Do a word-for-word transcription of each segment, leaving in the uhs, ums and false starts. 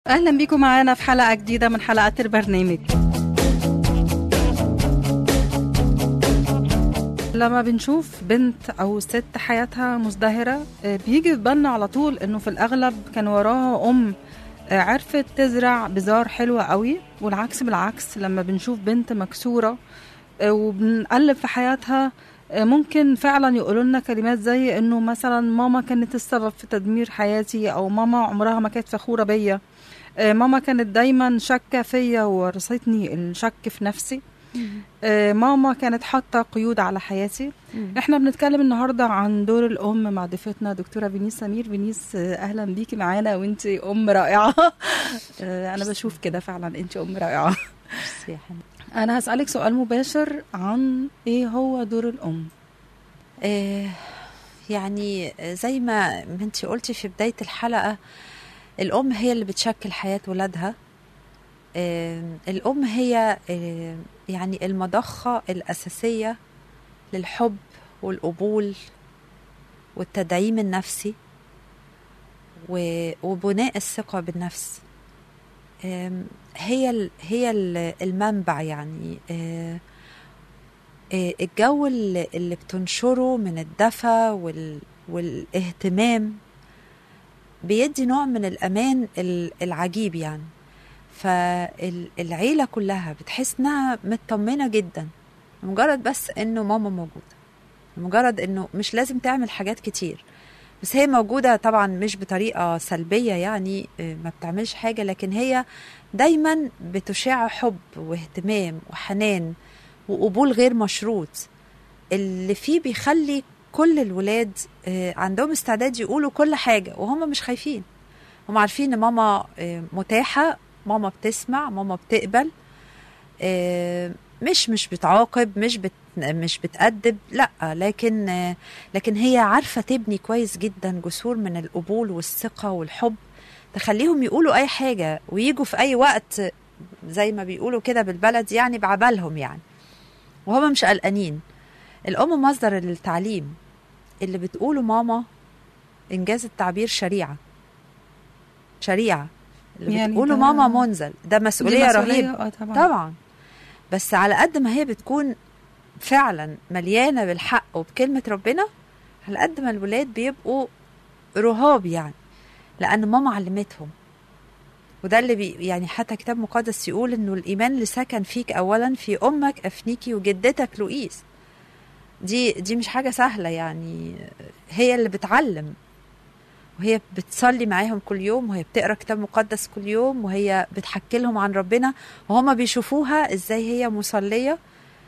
أهلا بكم معنا في حلقة جديدة من حلقات البرنامج. لما بنشوف بنت أو ست حياتها مزدهرة بيجي في بالنا على طول إنه في الأغلب كان وراها أم عرفت تزرع بذار حلوة قوي، والعكس بالعكس لما بنشوف بنت مكسورة وبنقلب في حياتها ممكن فعلا يقولوا لنا كلمات زي إنه مثلا ماما كانت السبب في تدمير حياتي، أو ماما عمرها ما كانت فخورة بيا، ماما كانت دايما شاكة فيا وورثتني الشك في نفسي، ماما كانت حاطة قيود على حياتي. احنا بنتكلم النهاردة عن دور الأم مع ضيفتنا دكتورة فينيس سمير. فينيس أهلا بيكي معانا، وانتي أم رائعة. أنا بشوف كده فعلا انتي أم رائعة. أنا هسألك سؤال مباشر عن ايه هو دور الأم. آه يعني زي ما انتي قلتي في بداية الحلقة، الأم هي اللي بتشكل حياة ولادها. آه الأم هي آه يعني المضخة الأساسية للحب والقبول والتدعيم النفسي وبناء الثقة بالنفس. آه هي هي المنبع، يعني آه آه الجو اللي, اللي بتنشره من الدفى وال والاهتمام بيدي نوع من الأمان العجيب يعني. فالعيلة كلها بتحس انها مطمنة جدا، مجرد بس انه ماما موجودة، مجرد انه مش لازم تعمل حاجات كتير، بس هي موجودة. طبعا مش بطريقة سلبية، يعني ما بتعملش حاجة، لكن هي دايما بتشع حب واهتمام وحنان وقبول غير مشروط، اللي فيه بيخلي كل الولاد عندهم استعداد يقولوا كل حاجة وهم مش خايفين. هم عارفين ان ماما متاحة، ماما بتسمع، ماما بتقبل، مش مش بتعاقب، مش بت مش بتأدب، لا، لكن لكن هي عارفة تبني كويس جدا جسور من القبول والثقة والحب تخليهم يقولوا اي حاجة ويجوا في اي وقت، زي ما بيقولوا كده بالبلد، يعني بعبالهم يعني، وهم مش قلقانين. الأم مصدر التعليم، اللي بتقوله ماما إنجاز التعبير شريعة شريعة اللي يعني بتقوله ماما منزل، ده مسؤولية, مسؤولية رهيبة. آه طبعا. طبعا، بس على قد ما هي بتكون فعلا مليانة بالحق وبكلمة ربنا، على قد ما الولاد بيبقوا رهاب يعني، لأن ماما علمتهم. وده اللي بي يعني حتى كتاب مقدس يقول إنه الإيمان اللي سكن فيك أولا في أمك أفنيكي وجدتك لؤيس. دي دي مش حاجة سهلة يعني، هي اللي بتعلم، وهي بتصلي معاهم كل يوم، وهي بتقرأ كتاب مقدس كل يوم، وهي بتحكي لهم عن ربنا، وهما بيشوفوها ازاي هي مصلية.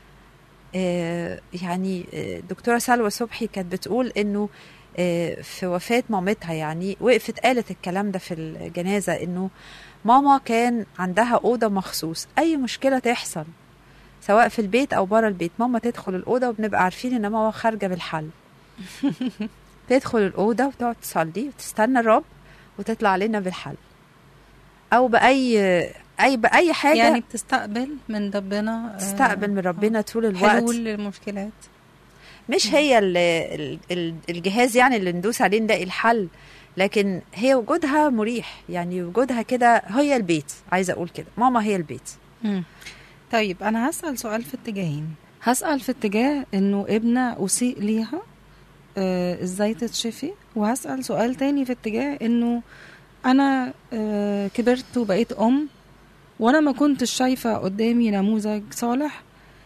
آه يعني دكتورة سلوى صبحي كانت بتقول انه آه في وفاة مامتها، يعني وقفت قالت الكلام ده في الجنازة، انه ماما كان عندها أوضة مخصوص، اي مشكلة تحصل سواء في البيت او بره البيت، ماما تدخل الأوضة وبنبقى عارفين ان ماما خارجة بالحل. تدخل الأوضة وتقعد تصلي وتستنى الرب وتطلع لنا بالحل، او بأي اي بأي حاجة، يعني بتستقبل من ربنا، تستقبل من ربنا آه. طول الوقت حلول للمشكلات، مش هي الجهاز يعني اللي ندوس عليه نلاقي الحل، لكن هي وجودها مريح، يعني وجودها كده هي البيت. عايزة اقول كده، ماما هي البيت. مم. طيب أنا هسأل سؤال في اتجاهين. هسأل في اتجاه إنه ابنة أسيء ليها آه إزاي تتشفي، وهسأل سؤال تاني في اتجاه إنه أنا آه كبرت وبقيت أم، وأنا ما كنتش شايفة قدامي نموذج صالح،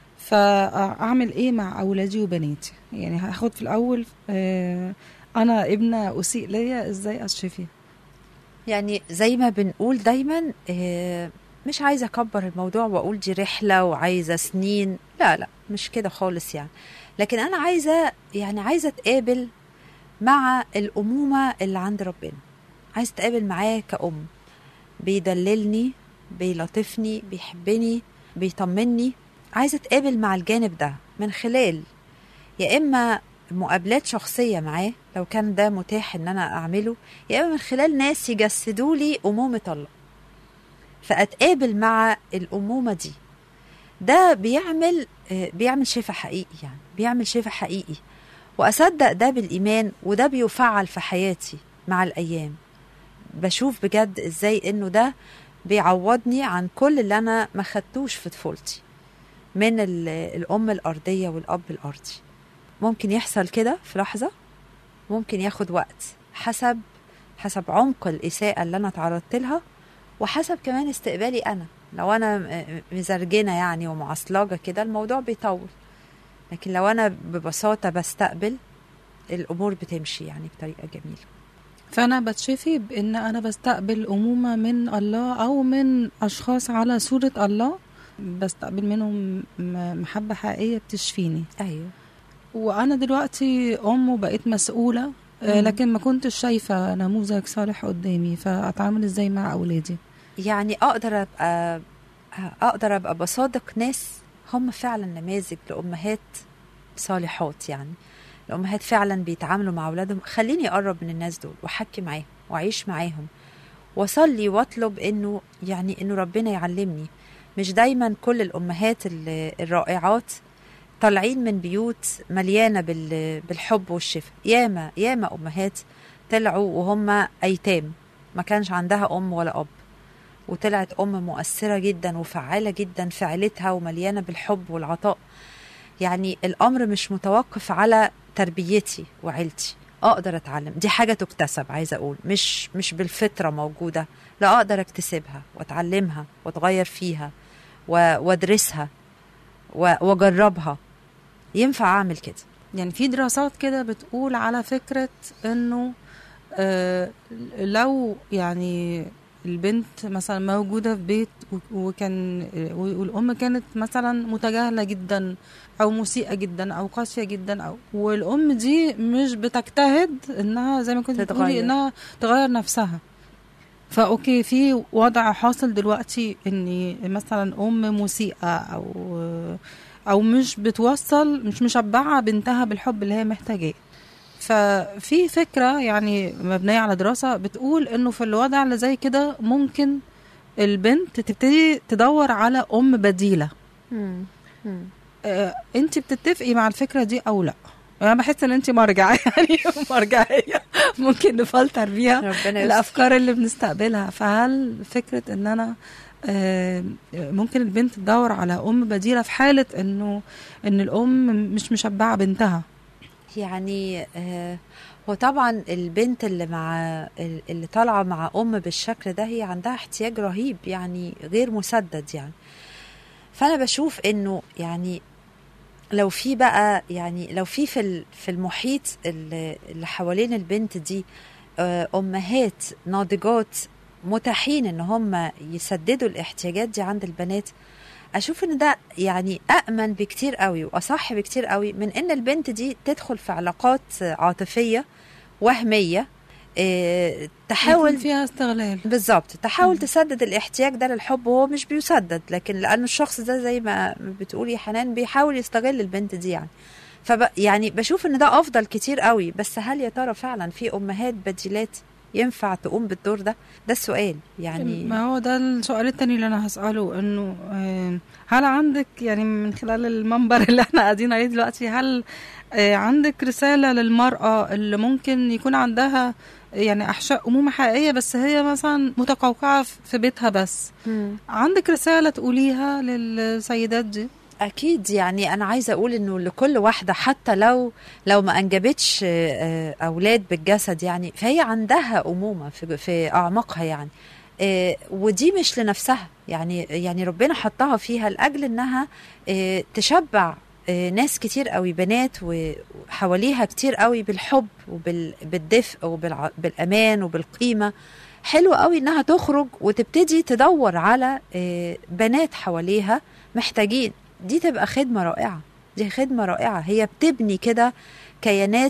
فأعمل إيه مع أولادي وبناتي؟ يعني هاخد في الأول آه أنا ابنة أسيء ليا إزاي أتشفي؟ يعني زي ما بنقول دايما، آه مش عايزة أكبر الموضوع وأقول دي رحلة وعايزة سنين، لا لا مش كده خالص يعني، لكن أنا عايزة يعني عايزة أتقابل مع الأمومة اللي عند ربنا، عايزة أتقابل معاه كأم بيدللني، بيلطفني، بيحبني، بيطمني. عايزة أتقابل مع الجانب ده من خلال يا إما مقابلات شخصية معاه لو كان ده متاح إن أنا أعمله، يا إما من خلال ناس يجسدوا لي أمومة الله، فأتقابل مع الأمومة دي. ده بيعمل بيعمل شفاء حقيقي، يعني بيعمل شفاء حقيقي، وأصدق ده بالإيمان، وده بيفعل في حياتي مع الأيام. بشوف بجد ازاي انه ده بيعوضني عن كل اللي انا ما خدتوش في طفولتي من الام الارضيه والاب الارضي. ممكن يحصل كده في لحظه، ممكن ياخد وقت، حسب حسب عمق الاساءه اللي انا تعرضت لها، وحسب كمان استقبالي انا. لو انا مزرجنه يعني ومعصلجه كده الموضوع بيطول، لكن لو انا ببساطه بستقبل الامور بتمشي يعني بطريقه جميله. فانا بتشفي بان انا بستقبل امومه من الله او من اشخاص على صوره الله، بستقبل منهم محبه حقيقيه بتشفيني. ايوه. وانا دلوقتي ام وبقيت مسؤوله، لكن ما كنتش شايفه نموذج صالح قدامي، فاتعامل ازاي مع اولادي؟ يعني اقدر ابقى اقدر ابقى بصادق ناس هم فعلا نماذج لامهات صالحات، يعني الامهات فعلا بيتعاملوا مع اولادهم. خليني اقرب من الناس دول واحكي معاهم واعيش معاهم واصلي واطلب انه يعني انه ربنا يعلمني. مش دايما كل الامهات الرائعات طالعين من بيوت مليانه بالحب والشفاء. ياما ياما امهات طلعوا وهم ايتام، ما كانش عندها ام ولا اب، وطلعت ام مؤثره جدا وفعاله جدا في عيلتها ومليانه بالحب والعطاء. يعني الامر مش متوقف على تربيتي وعيلتي، اقدر اتعلم. دي حاجه تكتسب، عايزه اقول مش مش بالفطره موجوده، لا اقدر اكتسبها واتعلمها واتغير فيها وادرسها واجربها. ينفع اعمل كده. يعني في دراسات كده بتقول على فكره انه آه لو يعني البنت مثلا موجوده في بيت وكان والام كانت مثلا متجاهله جدا او مسيئه جدا او قاسيه جدا، او والام دي مش بتجتهد انها زي ما كنت بتقولي انها تغير نفسها، فاوكي في وضع حاصل دلوقتي ان مثلا ام مسيئه او او مش بتوصل، مش مشبعه بنتها بالحب اللي هي محتاجاه. ففي فكرة يعني مبنية على دراسة بتقول انه في الوضع اللي زي كده ممكن البنت تبتدي تدور على ام بديلة. مم. مم. آه، انت بتتفقي مع الفكرة دي او لا؟ انا بحس ان انت مرجعية يعني مرجعية ممكن نفلتر بيها الافكار اللي بنستقبلها. فهل فكرة ان انا آه ممكن البنت تدور على ام بديلة في حالة انه ان الام مش مشبعة بنتها؟ يعني آه هو طبعا البنت اللي مع اللي طالعه مع ام بالشكل ده هي عندها احتياج رهيب يعني غير مسدد يعني. فانا بشوف انه يعني لو في بقى يعني لو في في في المحيط اللي حوالين البنت دي آه امهات ناضجات متاحين ان هم يسددوا الاحتياجات دي عند البنات، اشوف ان ده يعني امن بكتير قوي واصح بكتير قوي من ان البنت دي تدخل في علاقات عاطفيه وهميه اه تحاول فيها استغلال. بالظبط، تحاول م. تسدد الاحتياج ده للحب وهو مش بيسدد، لكن لانه الشخص ده زي ما بتقولي حنان بيحاول يستغل البنت دي يعني. فب يعني بشوف ان ده افضل كتير قوي. بس هل يا ترى فعلا في امهات بديلات ينفع تقوم بالدور ده؟ ده السؤال يعني. ما هو ده السؤال التاني اللي انا هسأله، انه هل عندك يعني من خلال المنبر اللي احنا قاعدين عليه دلوقتي، هل عندك رسالة للمرأة اللي ممكن يكون عندها يعني احشاء امومة حقيقية بس هي مثلا متقوقعة في بيتها بس؟ م. عندك رسالة تقوليها للسيدات دي؟ اكيد. يعني انا عايزه اقول انه لكل واحده حتى لو لو ما انجبتش اولاد بالجسد يعني، فهي عندها امومه في في اعماقها يعني، ودي مش لنفسها يعني يعني ربنا حطها فيها لاجل انها تشبع ناس كتير قوي، بنات وحواليها كتير قوي بالحب وبالدفء وبالامان وبالقيمه. حلو قوي انها تخرج وتبتدي تدور على بنات حواليها محتاجين. دي تبقى خدمة رائعة، دي خدمة رائعة. هي بتبني كده كيانات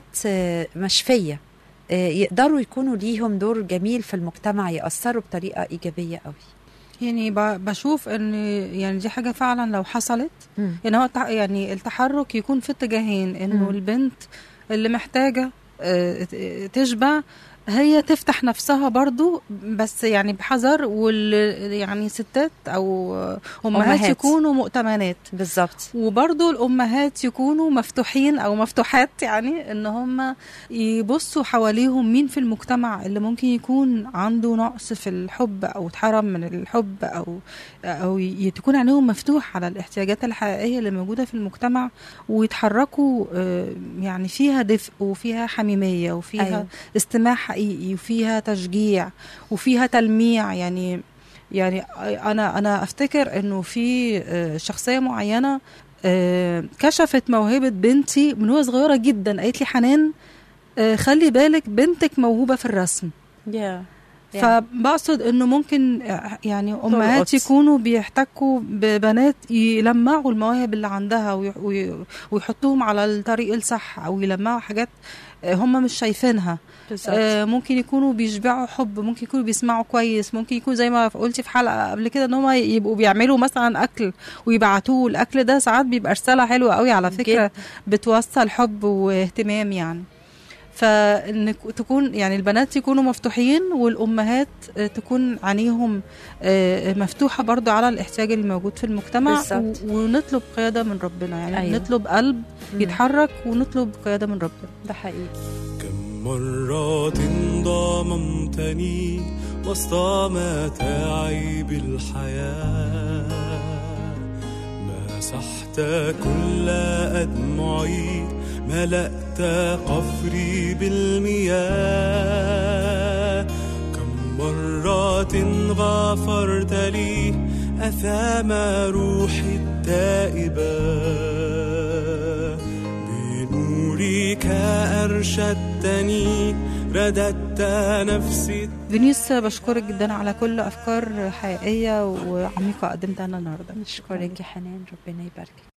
مشفية يقدروا يكونوا ليهم دور جميل في المجتمع، يأثروا بطريقة إيجابية قوي. يعني بشوف ان يعني دي حاجة فعلا لو حصلت م. يعني هو يعني التحرك يكون في اتجاهين، انه م. البنت اللي محتاجة تشبع هي تفتح نفسها برضو، بس يعني بحذر، وال يعني ستات او امهات, أمهات. يكونوا مؤتمنات بالظبط. وبرضو الامهات يكونوا مفتوحين او مفتوحات، يعني ان هم يبصوا حواليهم مين في المجتمع اللي ممكن يكون عنده نقص في الحب او اتحرم من الحب، او او ي- تكون عينيهم مفتوح على الاحتياجات الحقيقيه اللي موجوده في المجتمع، ويتحركوا آه، يعني فيها دفء وفيها حميميه وفيها أيوة. استماع حقيقي وفيها تشجيع وفيها تلميع. يعني يعني انا انا افتكر انه في آه، شخصيه معينه آه، كشفت موهبه بنتي من وهي صغيره جدا. قالت لي حنان آه، خلي بالك بنتك موهوبه في الرسم. yeah. yeah. فبقصد انه ممكن آه، يعني امهات تلقط. يكونوا بيحتكوا ببنات يلمعوا المواهب اللي عندها وي- وي- ويحطوهم على الطريق الصح، او يلمعوا حاجات آه، هم مش شايفينها. بالظبط. آه، ممكن يكونوا بيشبعوا حب، ممكن يكونوا بيسمعوا كويس، ممكن يكون زي ما قلتي في حلقة قبل كده ان هم يبقوا بيعملوا مثلا اكل ويبعتوه. الاكل ده ساعات بيبقى رسالة حلوة قوي على فكرة، جدا. بتوصل حب واهتمام يعني. فان تكون يعني البنات يكونوا مفتوحين، والامهات آه، تكون عينيهم آه، مفتوحة برضو على الاحتياج اللي موجود في المجتمع، بالظبط. و- ونطلب قيادة من ربنا. يعني أيوة. أيوة. نطلب قلب مم. يتحرك، ونطلب قيادة من ربنا. ده حقيقي. كم مرات ضممتني وسط متاعب الحياة، مسحت كل أدمعي، ملأت قفري بالمياه. كم مرات غفرت لي أثام روحي التائبة، بنورك أرشدتني، رددت نفسي. فينيس، بشكرك جدا على كل أفكار حقيقية وعميقة قدمتها لنا النهاردة. نشكرك يا حنان، ربنا يبارك.